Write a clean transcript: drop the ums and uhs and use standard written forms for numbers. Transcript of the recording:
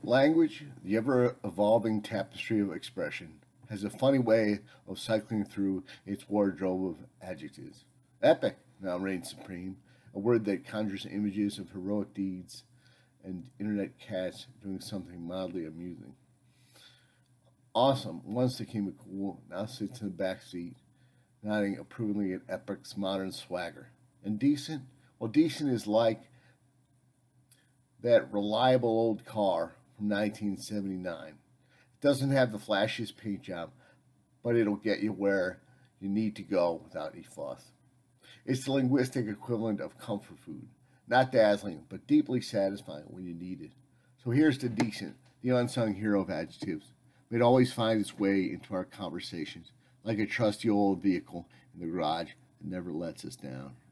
Language, the ever evolving tapestry of expression, has a funny way of cycling through its wardrobe of adjectives. Epic now reigns supreme, a word that conjures images of heroic deeds and internet cats doing something mildly amusing. Awesome once became a cool, now sits in the back seat, nodding approvingly at Epic's modern swagger. And decent? Well, decent is like that reliable old car from 1979. It doesn't have the flashiest paint job, but it'll get you where you need to go without any fuss. It's the linguistic equivalent of comfort food. Not dazzling, but deeply satisfying when you need it. So here's the decent, the unsung hero of adjectives. It always finds its way into our conversations, like a trusty old vehicle in the garage that never lets us down.